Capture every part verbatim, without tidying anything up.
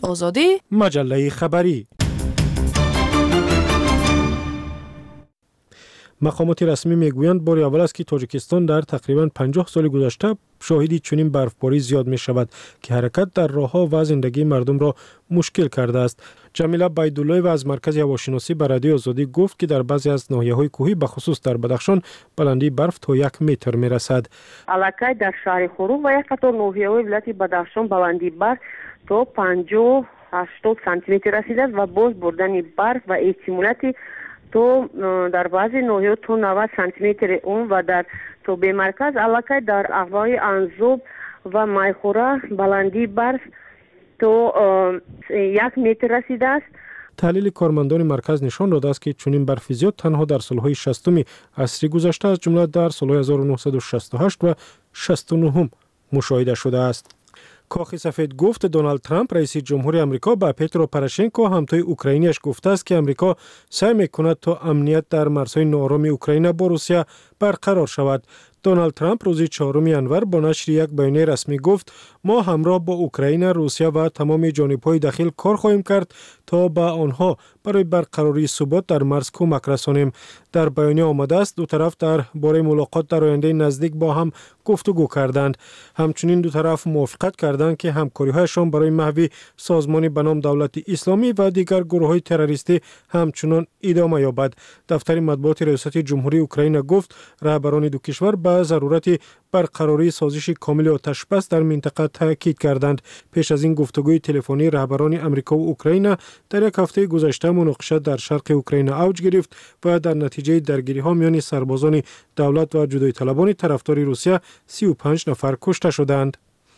آزادی، مجله خبری. مقامات رسمی میگویند بار اول است که تاجیکستان در تقریباً پنجاه سال گذشته شاهدی چنین برفباری زیاد می شود که حرکت در راهها و زندگی مردم را مشکل کرده است. جمیله بیدالله و از مرکز هواشناسی به رادیو آزادی گفت که در بعضی از ناحیه‌های کوهی به خصوص در بدخشان بلندی برف تا یک متر می رسد. الکی در شهر خروب و یک قطار ناحیه‌های ولایت بدخشان بلندی برف تا پنجاه هشتاد سانتی متر رسیده است و باز بردن برف و احتمالاتی تو در بعضی ناحیه‌ها تا نود سانتی متر اون و در تو به مرکز الکی در اقوای انزوب و مایخوره بلندی برف تو یک متر رسیده است. تحلیل کارمندان مرکز نشان داده است که چنین برف زیاد تنها در سالهای شصتم عصر گذشته از جمله در سالهای هزار و نهصد و شصت و هشت و شصت و نه مشاهده شده است. کاخ سفید گفت دونالد ترامپ رئیس جمهوری آمریکا به پترو پروشنکو همتای اوکراینیش گفته است که آمریکا سعی میکند تا امنیت در مرزهای ناآرام اوکراین با روسیه برقرار شود. دونالد ترامپ روز چهارم ژانویه با نشر یک بیانیه رسمی گفت ما همراه با اوکراین، روسیه و تمام جانب‌های داخل کار خواهیم کرد تا به آنها برای برقراری ثبات در مرز کمک رسانیم. در بیانیه آمده است دو طرف در باره ملاقات در آینده نزدیک با هم گفتگو کردند. همچنین دو طرف موافقت کردند که همکاری‌هایشان برای محو سازمانی به نام دولت اسلامی و دیگر گروه‌های تروریستی همچنان ادامه یابد. دفتر مطبوعات ریاست جمهوری اوکراین گفت رهبران دو کشور به ضرورت برقراری سازش کامل آتش بس در منطقه تاکید کردند. پیش از این گفتگوی تلفنی رهبران آمریکا و اوکراین در یک هفته گذشته مناقشه در شرق اوکراین اوج گرفت و در نتیجه درگیری‌ها میان سربازان دولت و جدایی طلبان طرفدار روسیه سی و پنج نفر کشته شدند.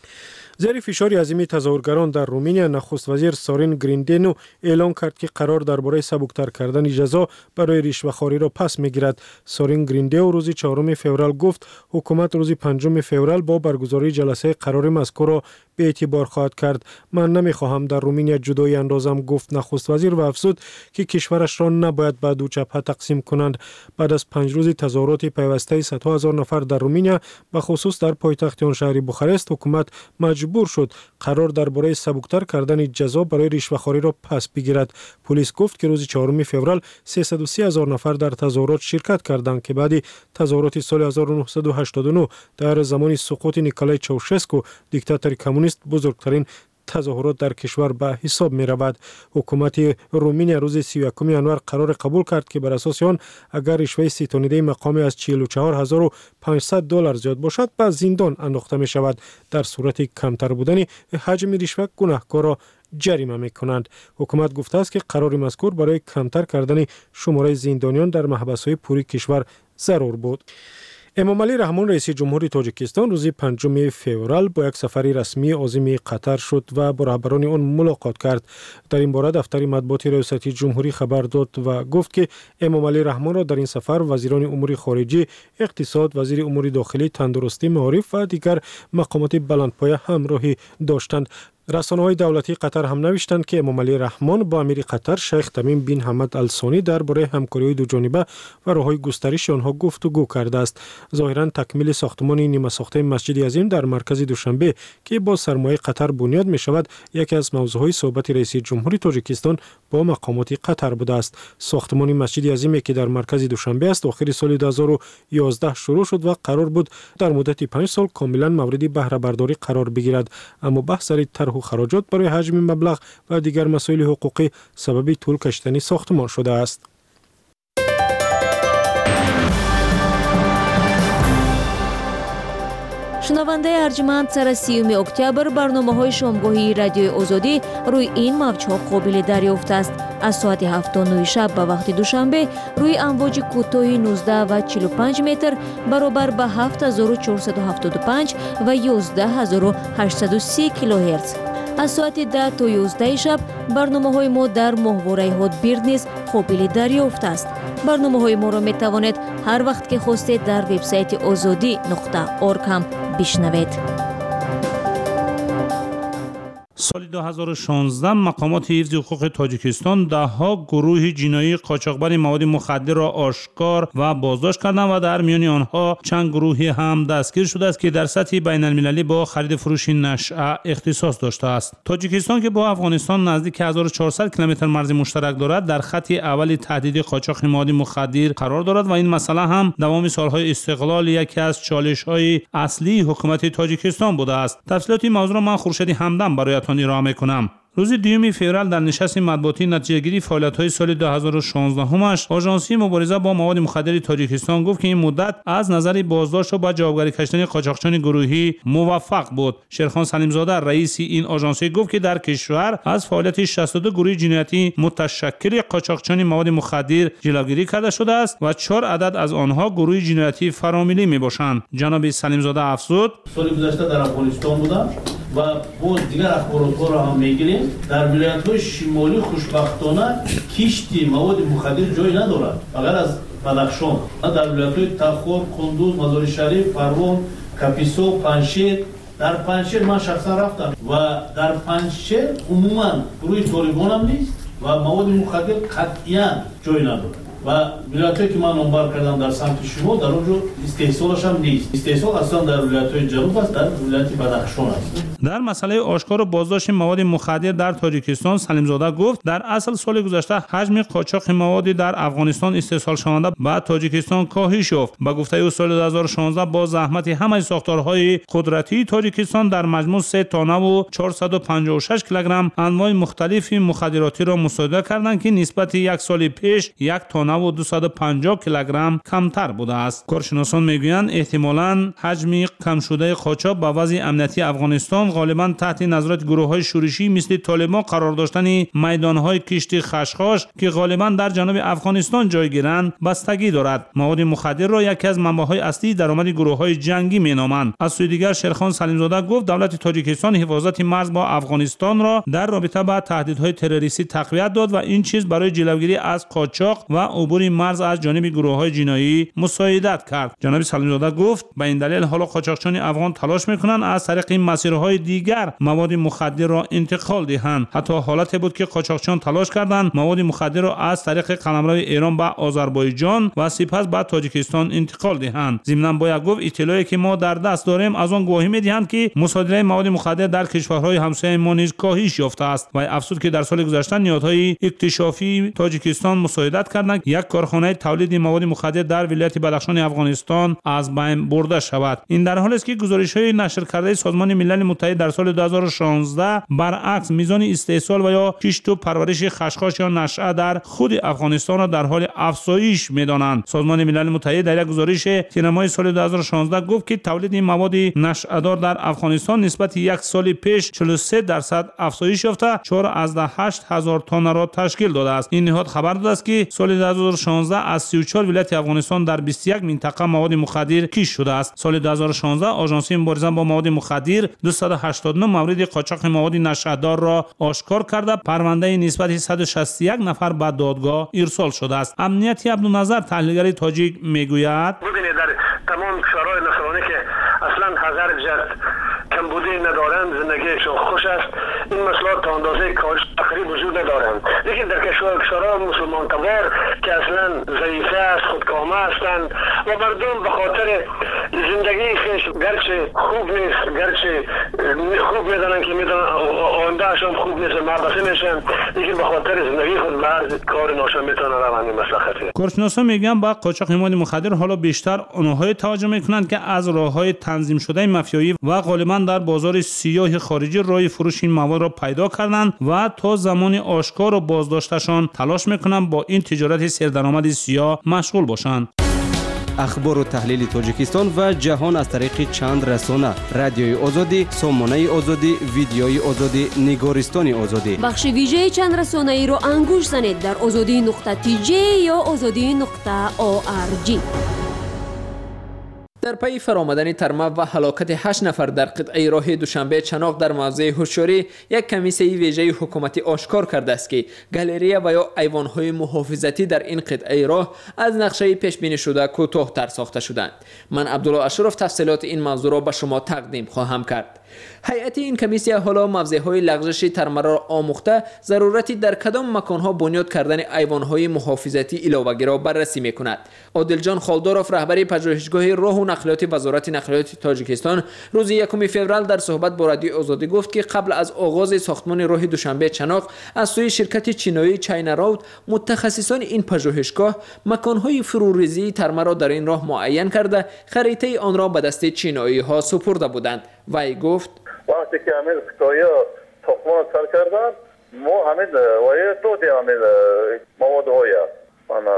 زیر فشار عظیم تظاهرگران در رومانیا، نخست وزیر سورین گریندینو اعلام کرد که قرار درباره سبکتر کردن جزا برای رشوه‌خواری را پس می‌گیرد. سورین گریندینو روز چهارم فوریه گفت حکومت روز پنجم فوریه با برگزاری جلسه قرار مذکور را به اعتبار خواهد کرد. من نمی‌خواهم در رومانیا جدایی اندازم، گفت نخست وزیر و افزود که کشورش را نباید به دو جبهه تقسیم کنند. بعد از پنج روز تظاهرات پیوسته صدها هزار نفر در رومانیا به خصوص در پایتخت آن شهر بوخارست، حکومت مجبور شد قرار درباره سبکتر کردن جزا برای رشوه‌خواری را پس بگیرد. پلیس گفت که روز چهارم فوریه سیصد و سی هزار نفر در تظاهرات شرکت کردند که بعد تظاهرات سال هزار و نهصد و هشتاد و نه در زمان سقوط نیکولای چاوشسکو دیکتاتور کمونیست بزرگترین تظاهرات در کشور به حساب می رود. حکومت رومانیا روز سی و یکم ژانویه قرار قبول کرد که بر اساس آن اگر رشوه ستانیده مقامی از چهل و چهار هزار و پانصد دلار زیاد باشد به زندان انداخته می شود. در صورت کمتر بودن حجم رشوه گناهکار را جریمه می کنند. حکومت گفته است که قرار مذکور برای کمتر کردن شماره زندانیان در محبس‌های پوری کشور ضرور بود. امامعلی رحمان رئیس جمهوری تاجیکستان روز پنجم فوریه با یک سفر رسمی عازم قطر شد و با رهبران آن ملاقات کرد. در این باره دفتر مطبوعات ریاست جمهوری خبر داد و گفت که امامعلی رحمان را در این سفر وزیران امور خارجه، اقتصاد، وزیر امور داخلی، تندرستی، معارف و دیگر مقامات بلندپایه همراهی داشتند. رسانه‌های دولتی قطر هم نوشتند که امامعلی رحمان با امیر قطر شیخ تمیم بن حمد الثانی درباره همکاری دو جانبه و راه‌های گسترش آنها گفتگو کرده است. ظاهراً تکمیل ساختمان نیمه ساخته مسجد عظیم در مرکز دوشنبه که با سرمایه قطر بنیاد می شود یکی از موضوعهای صحبت رئیس جمهوری تاجیکستان با مقامات قطر بوده است. ساختمان مسجد عظیمی که در مرکز دوشنبه است آخر سال دو هزار و یازده شروع شد و قرار بود در مدت پنج سال کاملا مورد بهره برداری قرار بگیرد، اما بحث سر طرح و خراجات برای حجم مبلغ و دیگر مسائل حقوقی سبب طول کشیدن ساختمان شده است. شنونده ارجمند، سر سیوم اکتبر برنامه‌های شامگاهی رادیوی آزادی روی این موج‌ها قابل دریافت است. از ساعت هفت تا نه شب به وقت دوشنبه روی امواج کوتاه نوزده و چهل و پنج متر برابر به هفت هزار و چهارصد و هفتاد و پنج و یازده هزار و هشتصد و سی کیلوهرتز. از ساعت ده تا یازده شب برنامه‌های ما در ماهواره هاتبیرد نیز قابل دریافت است. برنامه‌های ما را می توانید هر وقت که خواستید در وبسایت آزادی نقطه اورگ هم بشنوید. سال دو هزار و شانزده مقامات حفظ حقوق تاجیکستان دهها گروه جنایی قاچاقبر مواد مخدر را آشکار و بازداشت کردند و در میان آنها چند گروهی هم دستگیر شده است که در سطح بین المللی با خرید فروش نشأه اختصاص داشته است. تاجیکستان که با افغانستان نزدیک هزار و چهارصد کیلومتر مرز مشترک دارد، در خط اول تهدید قاچاق مواد مخدر قرار دارد و این مسئله هم دوام سالهای استقلال یکی از چالش‌های اصلی حکومت تاجیکستان بوده است. تفصیلات این موضوع را من خورشید همدم برایتان ارائه می‌کنم. روز دوم فوریه در نشست مطبوعاتی نتیجه‌گیری فعالیت‌های سال دو هزار و شانزده همش آژانسی مبارزه با مواد مخدر تاجیکستان گفت که این مدت از نظر بازداشت و با جوابگری کشیدن قاچاقچیان گروهی موفق بود. شیرخان سلیمزاده رئیس این آژانسی گفت که در کشور از فعالیت شصت و دو گروه جنایتی متشکل قاچاقچیان مواد مخدر جلوگیری کرده شده است و چهار عدد از آنها گروه جنایتی فرامیلی میباشند. جناب سلیمزاده افزود: سال گذشته در افغانستان بودم و باز دیگر اخبارات را هم میگیریم. در ولایت‌های شمالی خوشبختانه کشتی مواد مخدر جای ندارد اگر از بدخشان. در ولایت‌های تخار، کندوز، مزار شریف، پروان، کاپیسا، پنجشیر. در پنجشیر من شخصا رفتم و در پنجشیر عموما گروه طالبان هم نیست و مواد مخدر قطعاً جای ندارد. و ولایت‌هایی که من نامبر کردم در سمت شمال در اونجا استحصالش هم نیست. استحصال اصلا در ولایت‌های جنوب است، در ولایت بدخشان است. در مسئله آشکار و بازداشت مواد مخدر در تاجیکستان سلیمزاده گفت در اصل سال گذشته حجم قاچاق مواد در افغانستان استحصال شونده به تاجیکستان کاهش یافت. با گفته او سال دو هزار و شانزده با زحمت همه ساختارهای قدرتی تاجیکستان در مجموع سه تانه و چهارصد و پنجاه و شش کیلوگرم انواع مختلف مخدراتی را مصادره کردند که نسبت یک سال پیش یک تانه و دویست و پنجاه کیلوگرم کمتر بوده است. کارشناسان میگویند احتمالاً حجم کم شده قاچاق با وضع امنیتی افغانستان غالباً تحت نظارت گروه‌های شورشی مثل طالبان قرار داشتن میدان‌های کشتی خشخاش که غالباً در جنوب افغانستان جای گیرند بستگی دارد. مواد مخدر را یکی از منبع‌های اصلی درآمد گروه‌های جنگی مینامند. از سوی دیگر شیرخان سلیمزاده گفت دولت تاجیکستان حفاظت مرز با افغانستان را در رابطه با تهدیدهای تروریستی تقویت داد و این چیز برای جلوگیری از قاچاق و عبور مرز از جانب گروه‌های جنایی مساعدت کرد. جناب سلیمزاده گفت به این دلیل حالا قاچاقچیان افغان تلاش می‌کنند از طریق این مسیرهای دیگر مواد مخدر را انتقال دهند. حتی حالتی بود که قاچاقچیان تلاش کردند مواد مخدر را از طریق قلمرو ایران به آذربایجان و سپس به تاجیکستان انتقال دهند. ضمناً باید گفت اطلاعی که ما در دست داریم از آن گواهی می‌دهند که مصادره مواد مخدر در کشورهای همسایه ما نیز کاهش یافته است و افزود که در سال گذشته نهادهای اکتشافی تاجیکستان مساعدت کردند یک کارخانه تولید مواد مخدر در ولایت بدخشان افغانستان از بین برده شود. این در حالی است که گزارش‌های نشر کرده سازمان ملل متحد در سال دو هزار و شانزده برعکس میزان استحصال و یا کشت و پرورش خشخاش یا نشأه در خود افغانستان را در حال افزایش می‌دانند. سازمان ملل متحد در یک گزارش تیرماه سال دو هزار و شانزده گفت که تولید این مواد نشأه‌دار در افغانستان نسبت یک سال پیش چهل و سه درصد افزایش یافته چهار ممیز هشت هزار تن را تشکیل داده است. این نهاد خبر داده است که سال دو هزار و شانزده از سی و چهار ولایت افغانستان در بیست و یک منطقه مواد مخدر کشف شده است. سال دو هزار و شانزده آژانسی مبارزه با مواد مخدر دویست و هشتاد و نه مورد قاچاق مواد نشأه‌دار را آشکار کرده پرونده نسبت صد و شصت و یک نفر به دادگاه ارسال شده است. امنیتی عبدالنظر تحلیلگر تاجیک میگوید ببینید در تمام کشورهای نصرانی که اصلا حذر جد کمبودی ندارند زندگیشون خوش است این مسئله تا اندازه کاهش تقریبا وجود ندارند. لیکن در کشور کشورها مسلمان تبار که اصلا ضعیفه است خودکامه هستند و مردم به خاطر زندگی خیش گرچه خوب نیست گرچه خوب میدانن که میدانن آیندهشان خوب نیست مبعثی میشن لیکن به خاطر زندگی خود مرد کار ناشون میتونن روانی مسلختی. کارشناسان میگن با قاچاق مواد مخدر حالا بیشتر آنهای توجه میکنند که از راههای تنظیم شده مافیایی و غالبا در بازار سیاه خارجی راه فروش این مواد را پیدا کردند و تا زمان آشکار و بازداشتشان تلاش میکنند با این تجارت سردرآمد سیاه مشغول باشند. اخبار و تحلیل تاجیکستان و جهان از طریق چند رسانه: رادیوی آزادی، سامانه آزادی، ویدیوی آزادی، نگارستان آزادی. بخش ویژه چند رسانه ای را انگوش زنید در آزادی نقطه تی جی یا آزادی نقطه او آر جی. در پی فرآمدن ترمیم و هلاکت هشت نفر در قطعه راه دوشنبه چناق در موضع هوشیاری، یک کمیسه ویژه حکومتی آشکار کرده است که گالری و یا ایوان‌های محافظتی در این قطعه راه از نقشه پیش بینی شده کوتاه‌تر ساخته شدند. من عبدالله اشرف تفصیلات این موضوع را به شما تقدیم خواهم کرد. هیئت این کمیسیون حالا موضع‌های لغزش ترمه را آموخته ضرورتی در کدام مکان‌ها بنیاد کردن ایوان‌های محافظتی علاوه‌ای را بررسی می‌کند. عادلجان خالداروف رهبر پژوهشگاه راه و نقلیات وزارت نقلیات تاجیکستان روز یکم فوریه در صحبت با رادیو آزادی گفت که قبل از آغاز ساختمان راه دوشنبه چناق از سوی شرکت چینایی چاینا رود متخصصان این پژوهشگاه مکان‌های فروریزی ترمه را در این راه معین کرده خریطه آن را به دست چینایی‌ها سپرده بودند. وی گفت وقتی که همین سکایا ساختمان سر کردن ما همین وای دو دی همین مواد های انا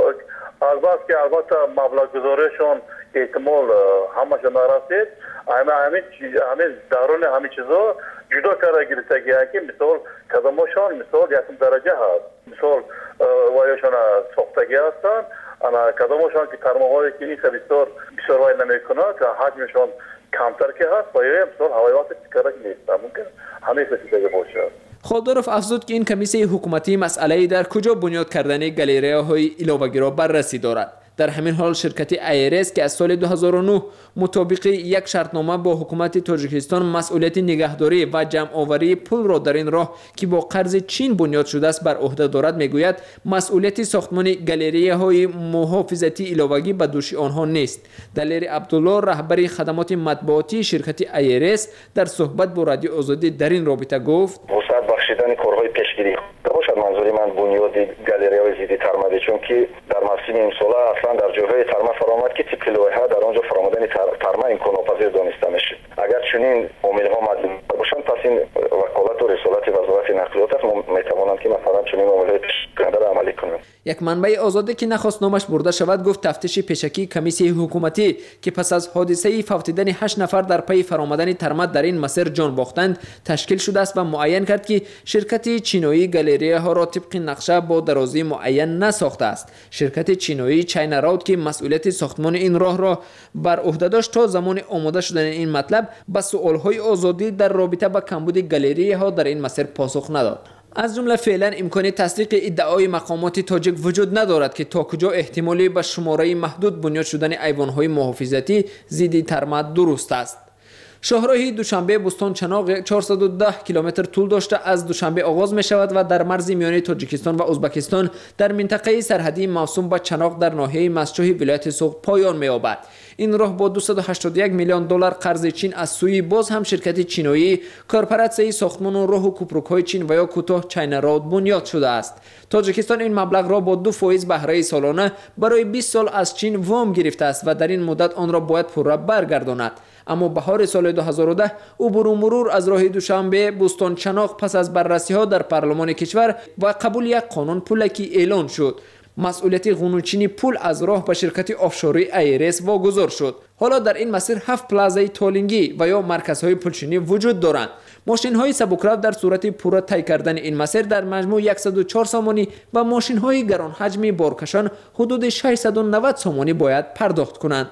البته که البته مبلغ گذاریشون احتمال همش نرسید اما همین همین درون همین چیزا جدا کرده گرفته که مثال کدامشون مثال یکم درجه هست مثال وایشون ساختگی هستن انا کدامشون که ترماهایی که این بسیار بسیار وای نمیکنه که حجمشون کمتر که هست باید مثال هوایات تکرک نیست ممکن همه فسیده باشه. خالداروف افزود که این کمیسیون حکومتی مسئله در کجا بنیاد کردن گالری‌های علاوه‌ای را بررسی دارد. در همین حال شرکت ایرس که از سال دو هزار و نه مطابق یک شرطنامه با حکومت تاجیکستان مسئولیت نگهداری و جمع‌آوری پل را در این راه که با قرض چین بنیاد شده است بر عهده دارد میگوید مسئولیت ساختمان گالری‌های محافظتی علاوه‌ای به دوش آنها نیست. دلیر عبدالله رهبر خدمات مطبوعاتی شرکت ایرس در صحبت با رادیو آزادی در این رابطه گفت وسعت بخشیدن کارهای پیشگیری باشد. منظوری من بنیاد گالری‌های زیدی ترمده چون که در موسم امسال اصلا در جاهای ترمه فرامد که طبق لایحه در آنجا فرآمدن ترمه امکان ناپذیر دانسته میشه. اگر چنین عامل‌ها مدیون باشند پس این وکالت و رسالت وزارت نقلیات است میتوانند که مثلا چنین عامل‌های پیشگیری را عملی کنند. یک منبع آزادی که نخواست نامش برده شود گفت تفتیش پیشکی کمیسیون حکومتی که پس از حادثه فوتیدن هشت نفر در پی فرآمدن ترمه در این مسیر جان باختند تشکیل شده است و معین کرد که شرکت چینایی گالری‌ها را طبق نقشه با درازی معین نساخته است. شرکت چینایی چاینا رود که مسئولیت ساختمان این راه را بر عهده داشت تا زمان آماده شدن این مطلب به سوال‌های آزادی در رابطه با کمبود گالری‌ها در این مسیر پاسخ نداد. از جمله فعلا امکان تصدیق ادعای مقامات تاجیک وجود ندارد که تا کجا احتمالی به شماره محدود بنیاد شدن ایوان‌های محافظتی ضد ترمه درست است. شاهراه دوشنبه بستان چناق چهارصد و ده کیلومتر طول داشته از دوشنبه آغاز می شود و در مرز میانه تاجیکستان و ازبکستان در منطقه سرحدی موسوم به چناق در ناحیه مسچوهی ولایت سوق پایان می یابد. این راه با دویست و هشتاد و یک میلیون دلار قرض چین از سوی باز هم شرکت چینایی کارپراتسای ساختمان و راه و کوپروک‌های چین و یا کوتاه چاینا رود بنیاد شده است. تاجیکستان این مبلغ را با دو فایز بهره سالانه برای بیست سال از چین وام گرفته است و در این مدت آن را باید پوره برگرداند. اما بهار سال دو هزار و ده عبور و مرور از راه دوشنبه بستان چناق پس از بررسی ها در پارلمان کشور و قبول یک قانون پولکی اعلان شد. مسئولیت قانونچینی پول از راه به شرکت آفشوری ایرس واگذار شد. حالا در این مسیر هفت پلازای تولینگی و یا مرکزهای پولچینی وجود دارند. ماشین های سبکرو در صورت پورا طی کردن این مسیر در مجموع صد و چهار سامانی و ماشین های گران حجمی بارکشان حدود ششصد و نود سامانی باید پرداخت کنند.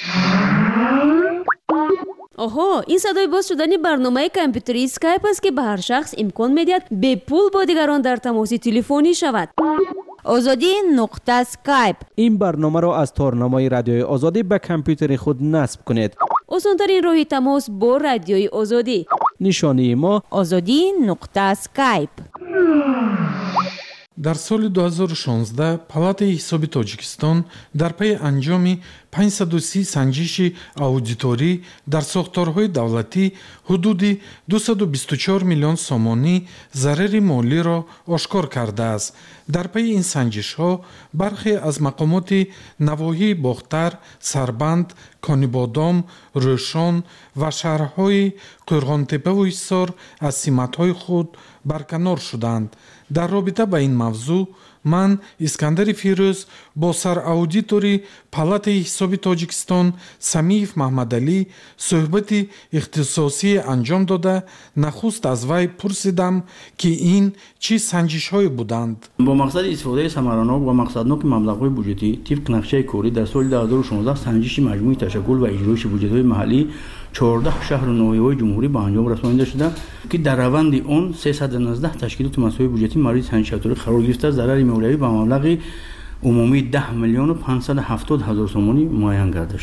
آها، این صدای باز شدن برنامه کامپیوتری اسکایپ است که به هر شخص امکان میدهد به پول با دیگران در تماس تلفنی شود. آزادی نقطه اسکایپ. این برنامه را از تارنامه رادیوی آزادی به کامپیوتر خود نصب کنید. آسان‌ترین راه تماس با رادیوی آزادی. نشانی ما آزادی نقطه اسکایپ. дар соли ду ҳазору шонздаҳ палатаи ҳисоби тоҷикистон дар пайи анҷоми панҷсаду си санҷиши аудиторӣ дар сохторҳои давлатӣ ҳудуди дусаду бисту чор миллион сомонӣ зарари молиро ошкор кардааст. дар пайи ин санҷишҳо бархе аз мақомоти навоҳии бохтар, сарбанд, конибодом, рӯшон ва шаҳрҳои қӯрғонтепаву ҳисор аз симатҳои худ барканор шуданд. дар робита ба ин мавзӯъ ман искандари фирӯз бо сараудитори палатаи ҳисоби тоҷикистон самиев маҳмадалӣ суҳбати ихтисосие анҷом дода нахуст аз вай пурсидам ки ин чӣ санҷишҳое буданд. бо мақсади истифодаи самаранок ва мақсадноки маблағҳои буҷетӣ тибқ нақшаи корӣ дар соли ду ҳазору шонздаҳ санҷиши маҷмӯи ташаккул ва иҷроиши буҷетҳои маҳаллӣ чордаҳ шаҳру ноҳияҳои ҷумҳурӣ ба анҷом расонида шуда ки дар раванди он сесад و نوزده ташкилоти масъулии буҷетӣ мавриди санҷишаторӣ қарор гирифта зарари молиявӣ ба маблағи умумии даҳ миллиону панҷсаду ҳафтод ҳазор сомонӣ муайян карда шуд.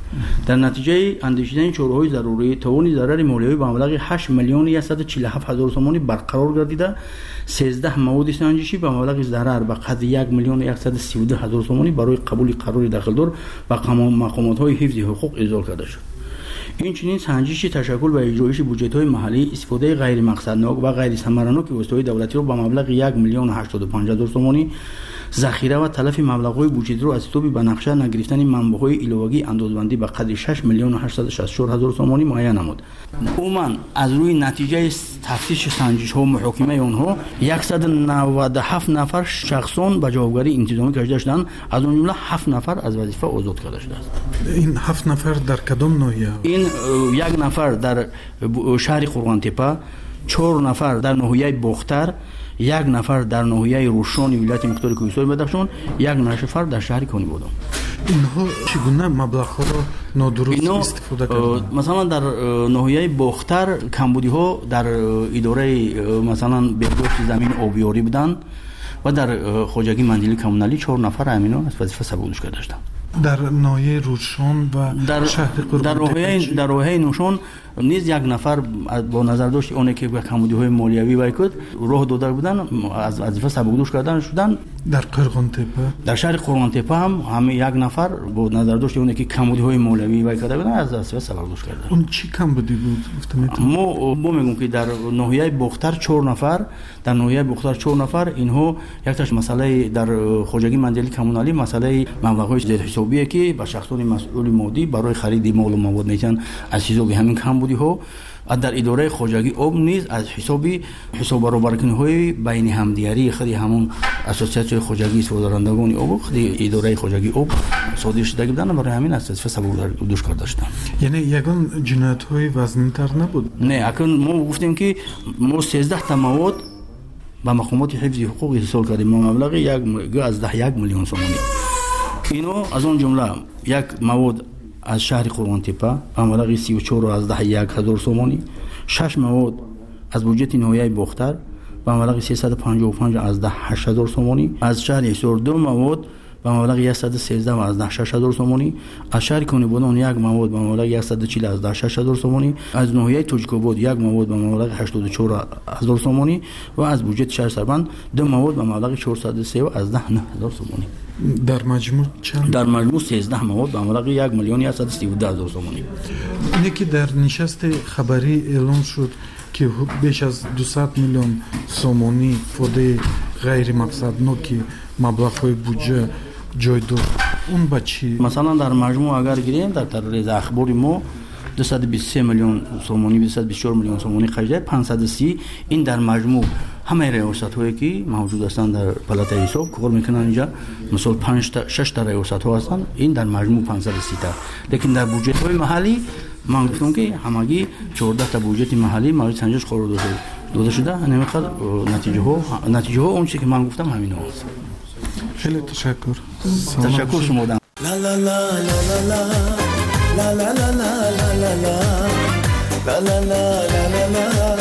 در نتیجه اندیشیدن چاره‌های ضروری توان ضرر مالیوی به مبلغ هشت میلیون صد و چهل و هفت هزار تومانی برقرار گردیده، سیزده مواد سنجشی به مبلغ ضرر به قدر یک میلیون صد و سی و دو هزار تومانی برای قبول قرار داخلدار و مقامات‌های حفظ حقوق ارسال کرده شد. این چنین سنجش تشکل و اجرایش بودجه‌های محلی، استفاده غیر مقصدناک و غیر ثمراناک وسایل دولتی را به مبلغ یک میلیون و هشتاد و پنج هزار تومانی، ذخیره و تلف مبلغ‌های بودجه را از توبی به نقشه نگرفتن منبع‌های ایلوگی اندازبندی به قدر شش میلیون و هشتصد و شصت و چهار هزار تومانی معین نمود. عموما از روی نتیجه تفتیش سنجش‌ها و محاکمه آنها صد و نود و هفت نفر شخصان به جوابگری انتظامی کشیده شدند، از آن جمله هفت نفر از وظیفه آزاد کرده شده است. این هفت نفر در کدام ناحیه؟ این یک نفر در شهر قرغان‌تپه، چهار نفر در ناحیه بختر، یک نفر در ناحیه روشان ولایت مختار کوهستان بدخشان، یک نفر در شهر کانی بودم. اینها چگونه مبلغ‌ها را نادرست استفاده کردند؟ مثلا در ناحیه بختر کمبودی‌ها در اداره مثلا بهداشت زمین آبیاری بودند و در خواجگی منزلی کمونالی چهار نفر همینا از وظیفه سبکدوش کرده شدند. در ناحیه روشان و در شهر قرغان‌تپه در ناحیه در ناحیه نوشان نیز یک نفر با نظر داشت اونی که به کمبودی‌های مالیوی وایکد راه داده بودن از وظیفه سبکدوش کردن شدن. در قرغان‌تپه در شهر قرغان‌تپه هم همه یک نفر با نظر داشت اونی که کمبودی‌های مالیوی وایکده بودن از وظیفه سبکدوش کردن. اون چی کمبودی بود گفتم؟ ما ما میگم که در ناحیه بختر چهار نفر، در ناحیه بختر چهار نفر اینها یک تاش مسئله در خواجگی منزلی کمونالی مسئله مبلغ‌های زیر حسابیه که با شخصان مسئول مادی برای خرید مال و مواد میتن از حساب همین کمبودی ها در اداره خواجگی آب نیز از حسابی حساب برآورکنی های بین همدیاری خودی همون اساسیاسیون خواجگی صادرندگان آب خودی اداره خواجگی آب صادر شده بودن برای همین اساس سبکدوش کرده شدن. یعنی یگان جنایت های وزن‌تر نبود؟ نه، اکنون ما گفتیم که ما سیزده تا مواد با مقامات حفظ حقوق ارسال کردیم ما مبلغ یک از ده یک میلیون تومانی. اینو از اون جمله یک مواد از شهر قرغان‌تپه به مبلغ سی و چهار از ده یک هزار تومانی، شش مواد از بودجه ناحیه بختر به مبلغ سیصد و پنجاه و پنج از ده هشت هزار تومانی، از شهر حصار دو مواد به مبلغ صد و سیزده از ده شش هزار تومانی، از شهر کونیبودان یک مواد به مبلغ صد و چهل از ده شش هزار تومانی، از ناحیه توجکوبود یک مواد به مبلغ هشتاد و چهار هزار تومانی و از بودجه شهر سربند دو مواد به مبلغ چهارصد و سه از ده نه هزار تومانی. در مجموع چند؟ در مجموع سیزده مواد به مبلغ یک میلیون صد و سی و دو هزار تومانی. اینه که در نشست خبری اعلام شد که بیش از دویست میلیون تومانی فوده غیر مقصدناک مبلغ‌های بودجه جای داشت. اون با چی؟ مثلا در مجموع اگر گیریم در تقریر اخباری ما دویست و بیست و سه میلیون تومانی دویست و بیست و چهار میلیون تومانی خرج، پانصد و سی این در مجموع همه ریاست‌هایی که موجود هستند در پلات حساب کار میکنن اینجا، مثلا پنج تا شش تا ریاست‌ها هستند، این در مجموع پانصد و سی تا. لیکن در بودجه‌های محلی من گفتم که همگی چهارده تا بودجه محلی مورد سنجش قرار داده داده شده. نمیخواد نتیجه ها نتیجه ها اون چیزی که من گفتم همین هست. خیلی تشکر. تشکر شما. لا لا لا لا لا لا لا لا لا لا لا لا لا لا لا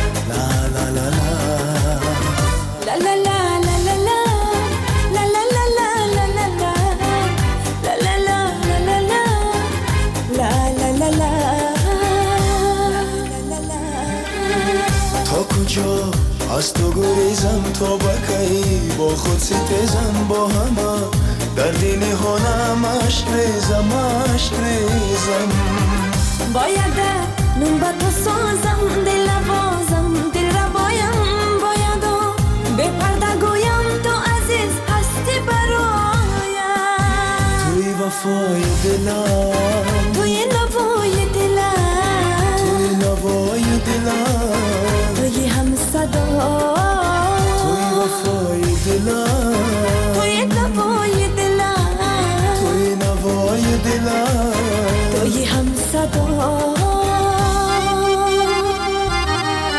کجا از تو گریزم تا بکی با خود ستیزم با همه در دل هنم عشق ریزم عشق ریزم باید نون با تو سازم دل بازم دل را بایم باید و به پرده گویم تو عزیز هستی برایم توی وفای دلم توی نوای دلم توی نوای دلم توی هم صدا توی وفای دلم توی نوای دلم توی نوای دلم توی هم صدا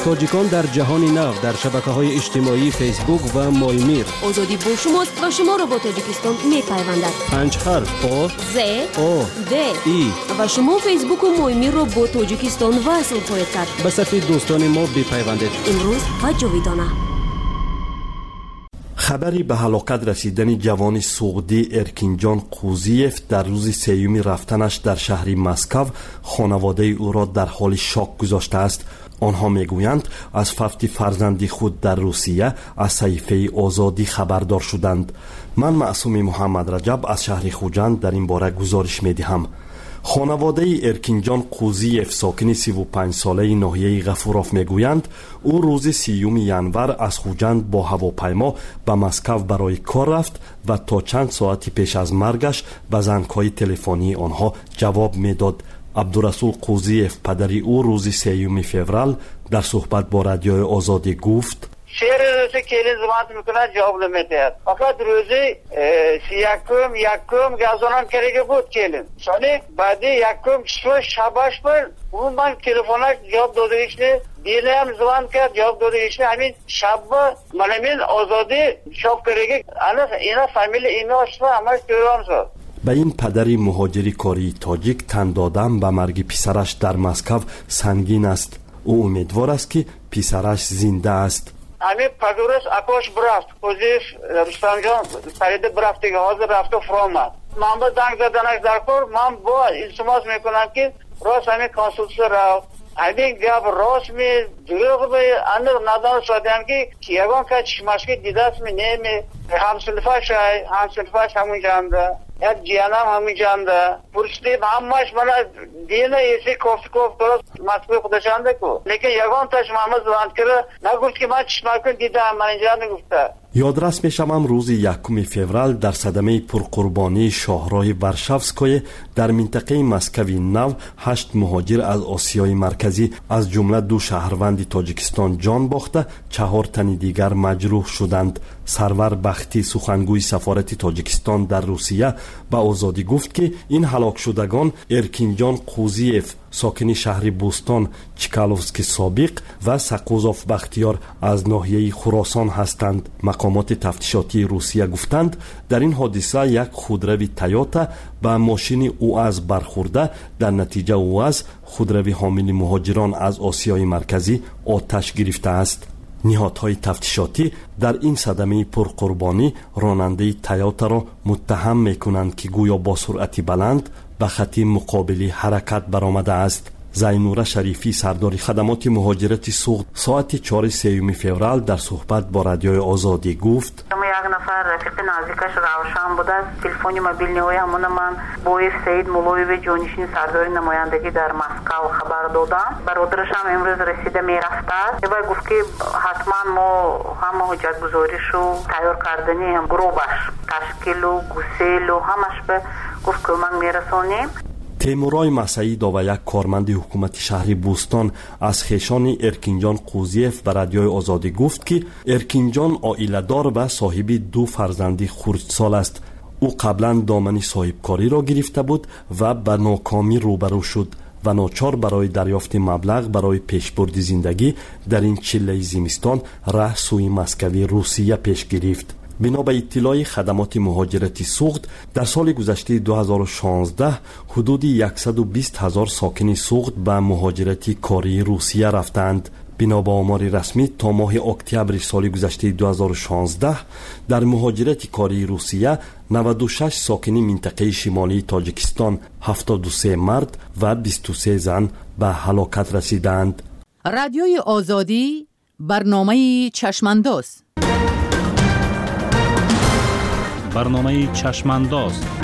تاجیکان در جهان نو در شبکه‌های اجتماعی فیسبوک و مایمیر. آزادی با شماست و شما را با تاجیکستان می‌پیوندد. پنج حرف آ ز او د ای و شما فیسبوک و مایمیر را با تاجیکستان وصل خواهید کرد. به صفحه دوستان ما بپیوندید. امروز و جاویدانه. خبری به هلاکت رسیدن جوان سعودی ارکینجان قوزیف در روز سیوم رفتنش در شهر مسکو خانواده او را در حال شاک گذاشته است. آنها میگویند از فوت فرزند خود در روسیه از صحیفه آزادی خبردار شدند. من معصوم محمد رجب از شهر خوجند در این باره گزارش میدهم. خانواده ارکینجان قوزیف ساکن سی و پنج ساله ناحیه غفوراف میگویند او روز سیوم ینور از خوجند با هواپیما به مسکو برای کار رفت و تا چند ساعتی پیش از مرگش به زنگ‌های تلفنی آنها جواب میداد. عبدالرسول قوزیف پدری او روز سیوم فوریه در صحبت با رادیوی آزادی گفت شهر روزی کلی زبان میکنه جواب نمیدهد. فقط روزی یکم یکم گازونم کرده بود کلیم. شانی بعدی یکم شو شباش پر اون من تلفنش جواب دادهش نه. دیگه هم زبان کرد جواب دادهش نه. همین شب منمین آزادی شاب کرده. انا اینا فامیل اینا اشتباه همش دیران شد. به این پدری مهاجری کاری تاجیک تن دادن به مرگ پسرش در مسکو سنگین است. او امیدوار است که پسرش زنده است. همین پدرش اپاش برفت قوزیف رستم جان پرید برفت دیگه حاضر رفت و فرامد. من با زنگ زدنش در کار من با التماس میکنم که راست همین کانسولسه را همین گپ راست می دروغ به اندر ندان شدیم که یگان که چشمشکی دیده است می نمی همسلفش همسلفش همون جمده یک جیانم همون جمده پرسیدیم همش من دینه ایسی کوفت کوفت درست مسئول خودشانده کو لیکن یگان تا شما زبان کرده نگفت که من چشمکن دیدم من اینجا نگفته. یادرس میشم روز یکم فوریه در صدمه پرقربانی شاهراه ورشافسکای در منطقه مسکوی نو هشت مهاجر از آسیای مرکزی از جمله دو شهروند تاجیکستان جان باخته چهار تن دیگر مجروح شدند. سرور بختی سخنگوی سفارت تاجیکستان در روسیه به آزادی گفت که این هلاک شدگان ارکینجان قوزیف ساکن شهر بوستان چیکالوفسکی سابق و سقوزاف بختیار از ناحیه خراسان هستند. مقامات تفتیشاتی روسیه گفتند در این حادثه یک خودروی تویوتا به ماشین او از برخورده در نتیجه او از خودروی حامل مهاجران از آسیای مرکزی آتش گرفته است. نهادهای تفتیشاتی در این صدمه پرقربانی راننده تویوتا را متهم میکنند که گویا با سرعت بلند به خط مقابلی حرکت برآمده است. زینوره شریفی سردار خدمات مهاجرت سوخت ساعت چهار سیوم فوریه در صحبت با رادیوی آزادی گفت یک نفر رفیق نزدیکش روشن بوده است. تلفن موبیل های همون من بویف سید مولویو جانشین سردار نمایندگی در مسکو خبر دادم. برادرش هم امروز رسیده میرفته است و گفت که حتما ما همه حجت گزاریشو تیار کردنی هم گروبش تشکیل و گسیل و همش به گفت کمک میرسونیم. تیمورای مسعید و یک کارمند حکومت شهر بوستان از خیشان ارکینجان قوزیف به رادیوی آزادی گفت که ارکینجان عائله‌دار و صاحب دو فرزند خردسال است. او قبلا دامن صاحبکاری را گرفته بود و به ناکامی روبرو شد و ناچار برای دریافت مبلغ برای پیشبرد زندگی در این چله زمستان راه سوی مسکوی روسیه پیش گرفت. بنا به اطلاع خدمات مهاجرتی سوخت در سال گذشته دو هزار و شانزده حدود صد و بیست هزار ساکن سوخت به مهاجرتی کاری روسیه رفتند. بنا به آمار رسمی تا ماه اکتبر سال گذشته دو هزار و شانزده در مهاجرت کاری روسیه نود و شش ساکن منطقه شمالی تاجیکستان، هفتاد و سه مرد و بیست و سه زن به هلاکت رسیدند. رادیوی آزادی برنامه چشمانداز برنامه چشمانداز